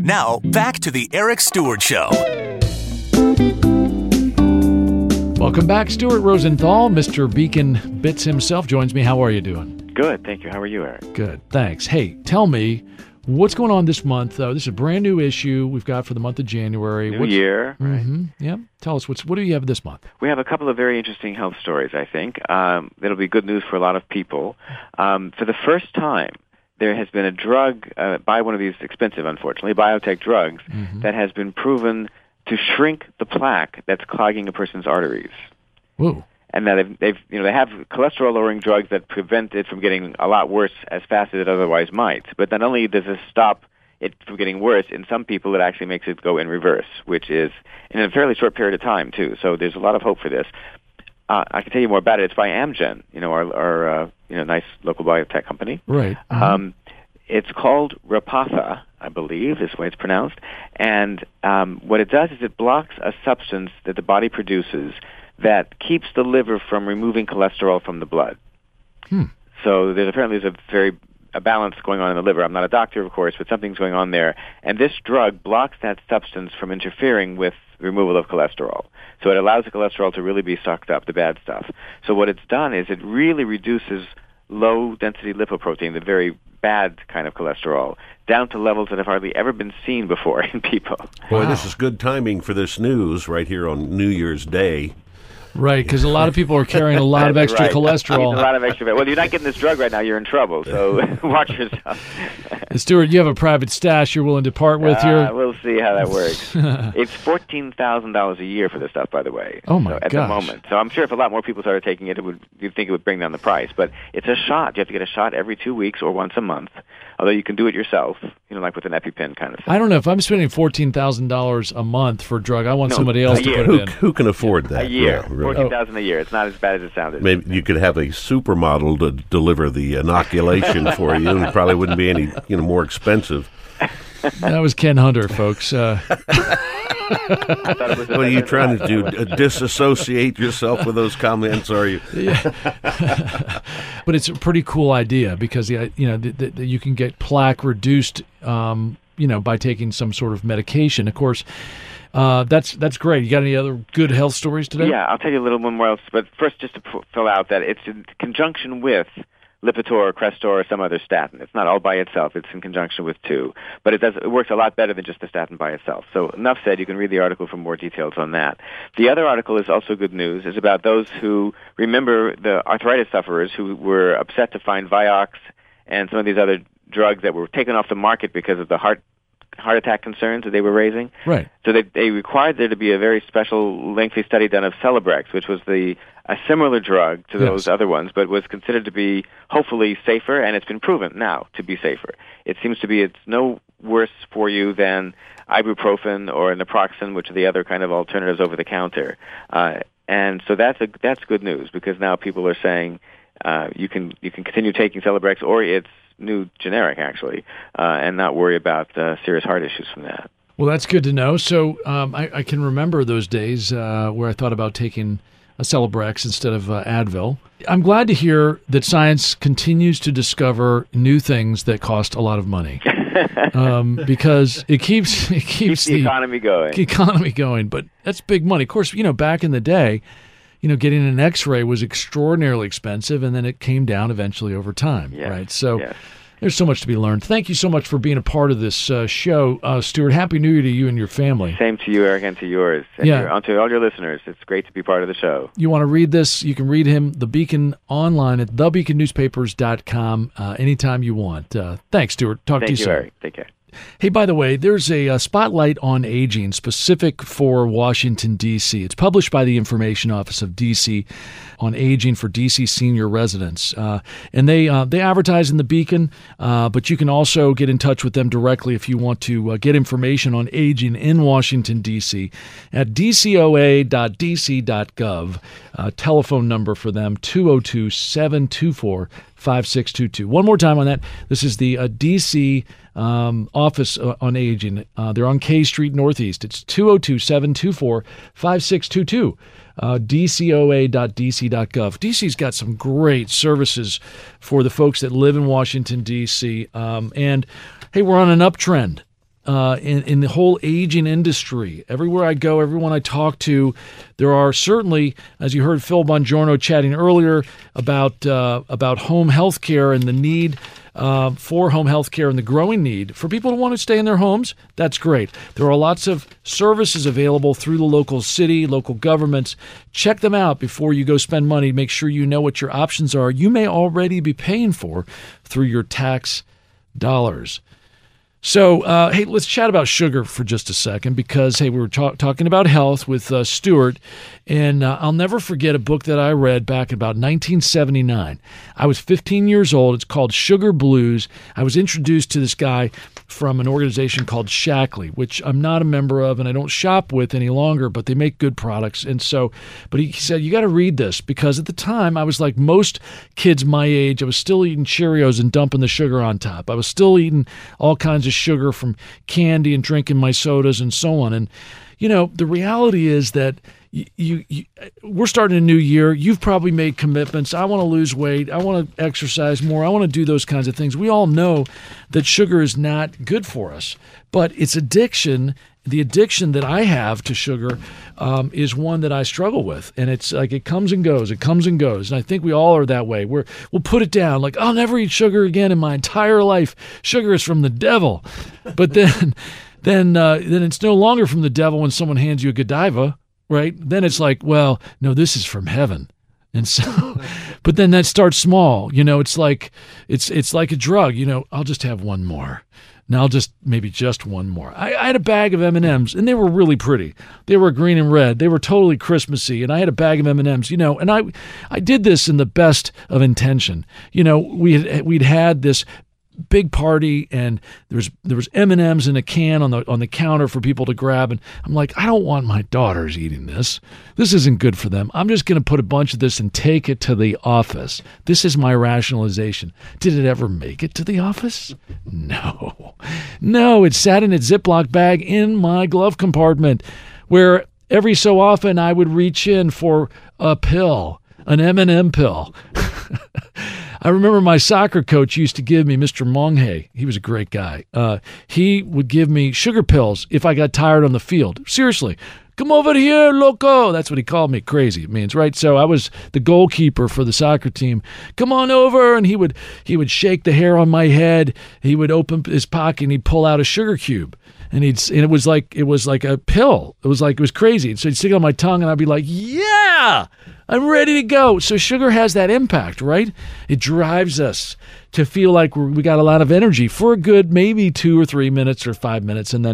Now, back to the Eric Stewart Show. Welcome back. Stuart Rosenthal, Mr. Beacon Bits himself, joins me. How are you doing? Good, thank you. How are you, Eric? Good, thanks. Hey, tell me, what's going on this month? This is a brand new issue we've got for the month of January. New year. Mm-hmm. Yeah. Tell us, what do you have this month? We have a couple of very interesting health stories, I think. It'll be good news for a lot of people. For the first time, there has been a drug by one of these expensive, unfortunately, biotech drugs that has been proven to shrink the plaque that's clogging a person's arteries. Whoa. And that they have cholesterol-lowering drugs that prevent it from getting a lot worse as fast as it otherwise might. But not only does this stop it from getting worse, in some people it actually makes it go in reverse, which is in a fairly short period of time, too. So there's a lot of hope for this. I can tell you more about it. It's by Amgen, our nice local biotech company. Right. It's called Repatha, I believe, is the way it's pronounced. And what it does is it blocks a substance that the body produces that keeps the liver from removing cholesterol from the blood. So there's a balance going on in the liver. I'm not a doctor, of course, but something's going on there. And this drug blocks that substance from interfering with removal of cholesterol. So it allows the cholesterol to really be sucked up, the bad stuff. So what it's done is it really reduces low-density lipoprotein, the very bad kind of cholesterol, down to levels that have hardly ever been seen before in people. Boy, this is good timing for this news right here on New Year's Day. Right, because a lot of people are carrying a lot of extra cholesterol. A lot of extra. Well, you're not getting this drug right now. You're in trouble, so watch yourself. Stuart, you have a private stash you're willing to part with here? We'll see how that works. It's $14,000 a year for this stuff, by the way. Oh, my gosh. At the moment. So I'm sure if a lot more people started taking it, you'd think it would bring down the price. But it's a shot. You have to get a shot every 2 weeks or once a month, although you can do it yourself, like with an EpiPen kind of thing. I don't know. If I'm spending $14,000 a month for a drug, I want somebody else to put it in. Who can afford that? A year. Yeah, right. $14,000 a year. It's not as bad as it sounded. Maybe you could have a supermodel to deliver the inoculation for you, and it probably wouldn't be any more expensive. That was Ken Hunter, folks. What are you trying to do? Disassociate yourself with those comments? Are you? Yeah. But it's a pretty cool idea because you can get plaque reduced, by taking some sort of medication. Of course, that's great. You got any other good health stories today? Yeah, I'll tell you a little more else. But first, just to fill out that it's in conjunction with Lipitor or Crestor or some other statin. It's not all by itself. It's in conjunction with two. But it works a lot better than just the statin by itself. So enough said. You can read the article for more details on that. The other article is also good news. It's about those who remember the arthritis sufferers who were upset to find Vioxx and some of these other drugs that were taken off the market because of the heart attack concerns that they were raising. Right. So they required there to be a very special, lengthy study done of Celebrex, which was a similar drug to those other ones, but was considered to be hopefully safer, and it's been proven now to be safer. It seems to be it's no worse for you than ibuprofen or naproxen, which are the other kind of alternatives over the counter. And so that's good news because now people are saying you can continue taking Celebrex or its new generic actually, and not worry about serious heart issues from that. Well, that's good to know. So I can remember those days where I thought about taking a Celebrex instead of Advil. I'm glad to hear that science continues to discover new things that cost a lot of money, because it keeps the economy going. But that's big money. Of course, back in the day, getting an X-ray was extraordinarily expensive, and then it came down eventually over time, right? So there's so much to be learned. Thank you so much for being a part of this show, Stuart. Happy New Year to you and your family. Same to you, Eric, and to yours. And to all your listeners, it's great to be part of the show. You want to read this, you can read him, The Beacon, online at thebeaconnewspapers.com anytime you want. Thanks, Stuart. Talk to you soon. Thank you, Eric. Take care. Hey, by the way, there's a spotlight on aging specific for Washington, D.C. It's published by the Information Office of D.C. on aging for D.C. senior residents. And they advertise in the Beacon, but you can also get in touch with them directly if you want to get information on aging in Washington, D.C. at dcoa.dc.gov. Telephone number for them, 202-724-5622. One more time on that. This is the D.C. Office on Aging. They're on K Street Northeast. It's 202-724-5622. dcoa.dc.gov. DC's got some great services for the folks that live in Washington, D.C. And, hey, we're on an uptrend. in the whole aging industry. Everywhere I go, everyone I talk to, there are certainly, as you heard Phil Bongiorno chatting earlier about home health care and the need for home health care and the growing need for people to want to stay in their homes. That's great. There are lots of services available through the local city, local governments. Check them out before you go spend money. Make sure you know what your options are. You may already be paying for through your tax dollars. So, hey, let's chat about sugar for just a second because, hey, we were talking about health with Stuart, and I'll never forget a book that I read back in about 1979. I was 15 years old. It's called Sugar Blues. I was introduced to this guy from an organization called Shaklee, which I'm not a member of and I don't shop with any longer, but they make good products. And so, but he said, you got to read this because at the time I was like most kids my age. I was still eating Cheerios and dumping the sugar on top. I was still eating all kinds of sugar from candy and drinking my sodas and so on. And, you know, the reality is that we're starting a new year. You've probably made commitments. I want to lose weight. I want to exercise more. I want to do those kinds of things. We all know that sugar is not good for us, but it's addiction. The addiction that I have to sugar is one that I struggle with. And it's like it comes and goes. It comes and goes. And I think we all are that way. We'll put it down. Like, I'll never eat sugar again in my entire life. Sugar is from the devil. But then it's no longer from the devil when someone hands you a Godiva, right? Then it's like, well, no, this is from heaven. And so, but then that starts small. You know, it's like a drug. You know, I'll just have one more. Now maybe just one more. I had a bag of M&Ms, and they were really pretty. They were green and red. They were totally Christmassy, and I had a bag of M&Ms, you know, and I did this in the best of intention. You know, we'd had this big party, and there was M&Ms in a can on the counter for people to grab, and I'm like, I don't want my daughters eating this. This isn't good for them. I'm just going to put a bunch of this and take it to the office. This is my rationalization. Did it ever make it to the office? No, it sat in a Ziploc bag in my glove compartment, where every so often I would reach in for a pill, an M&M pill. I remember my soccer coach used to give me, Mr. Monghay, he was a great guy. He would give me sugar pills if I got tired on the field. Seriously, come over here, loco. That's what he called me. Crazy, it means, right? So I was the goalkeeper for the soccer team. Come on over, and he would shake the hair on my head. He would open his pocket and he'd pull out a sugar cube. And it was like a pill. It was crazy. So he'd stick it on my tongue, and I'd be like, yeah, I'm ready to go. So sugar has that impact, right? It drives us to feel like we got a lot of energy for a good maybe 2 or 3 minutes or 5 minutes, and then,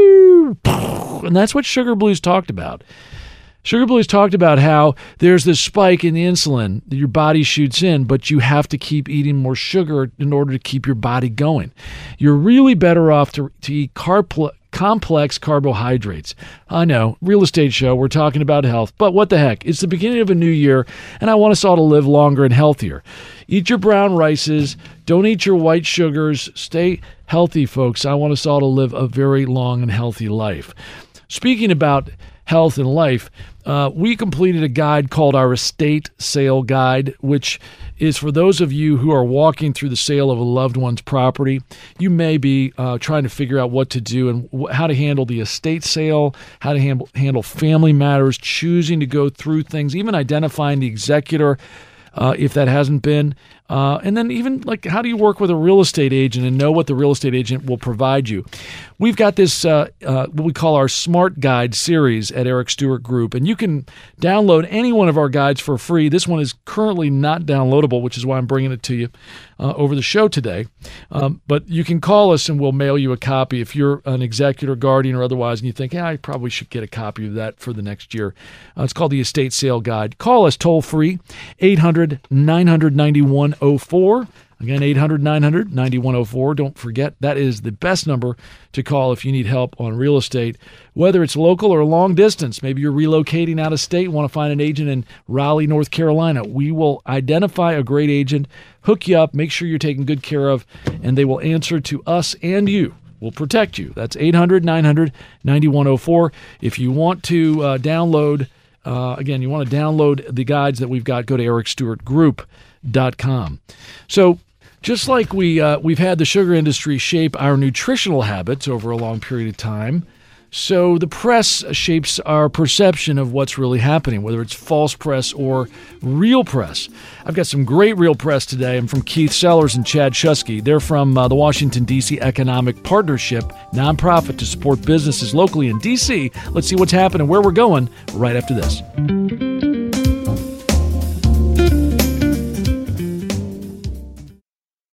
and that's what Sugar Blues talked about. Sugar Blues talked about how there's this spike in the insulin that your body shoots in, but you have to keep eating more sugar in order to keep your body going. You're really better off to eat complex carbohydrates. I know, real estate show, we're talking about health, but what the heck? It's the beginning of a new year, and I want us all to live longer and healthier. Eat your brown rices. Don't eat your white sugars. Stay healthy, folks. I want us all to live a very long and healthy life. Speaking about health and life, we completed a guide called our Estate Sale Guide, which is for those of you who are walking through the sale of a loved one's property. You may be trying to figure out what to do and how to handle the estate sale, how to handle family matters, choosing to go through things, even identifying the executor if that hasn't been. And then even like, how do you work with a real estate agent and know what the real estate agent will provide you? We've got this, what we call our Smart Guide series at Eric Stewart Group, and you can download any one of our guides for free. This one is currently not downloadable, which is why I'm bringing it to you over the show today. But you can call us and we'll mail you a copy if you're an executor, guardian, or otherwise, and you think, I probably should get a copy of that for the next year. It's called the Estate Sale Guide. Call us toll free, 800-900-9104. Again, 800-900-9104. Don't forget, that is the best number to call if you need help on real estate, whether it's local or long distance. Maybe you're relocating out of state, want to find an agent in Raleigh, North Carolina. We will identify a great agent, hook you up, make sure you're taken good care of, and they will answer to us and you. We'll protect you. That's 800-900-9104. If you want to download, you want to download the guides that we've got, go to ericstewartgroup.com. So Just like we've had the sugar industry shape our nutritional habits over a long period of time, so the press shapes our perception of what's really happening, whether it's false press or real press. I've got some great real press today. I'm from Keith Sellers and Chad Shusky. They're from the Washington, D.C. Economic Partnership, nonprofit to support businesses locally in D.C. Let's see what's happening, where we're going, right after this.